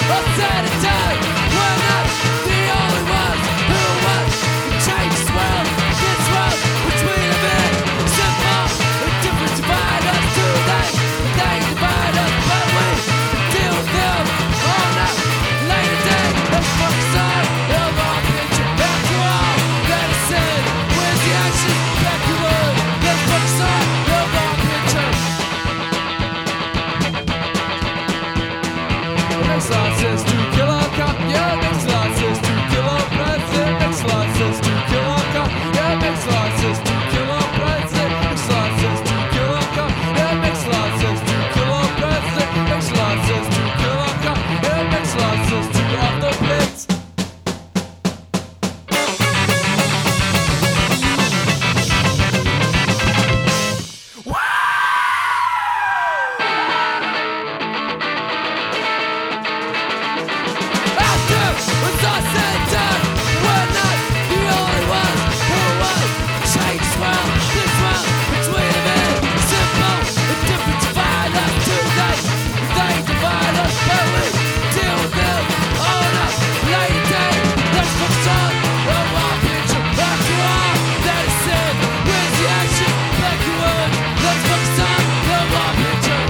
Next line says 2 kilo cop, yeah, next line says 2 kilo president. Next line says 2 kilo cop, yeah, next line says 2 kilo president. Next line says 2 kilo cop, yeah, next line says 2 kilo president. Next line says 2 kilo cop, yeah, next line says 2 off the blitz. It's all said and done. We're not the only ones who want change. Swell, this well between them is simple. The difference divide us tonight. They divide us, but we deal with them on a later day. Let's focus on the raw picture. After all that is said, where's the action? Like you would. Let's focus on the raw picture.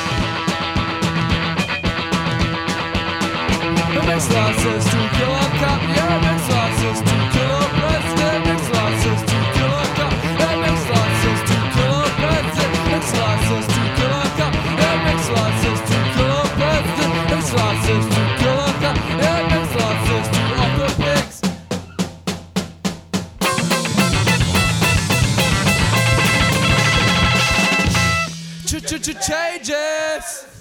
The next line says 2 kilo cop, yeah, next line says 2 kilo president. Next line says 2 kilo cop, yeah, next line says 2 kilo president. Next line says 2 kilo cop, yeah, next line says 2 kilo president. Next line says 2 kilo cop, yeah, next line says 2 off the pigs. Changes.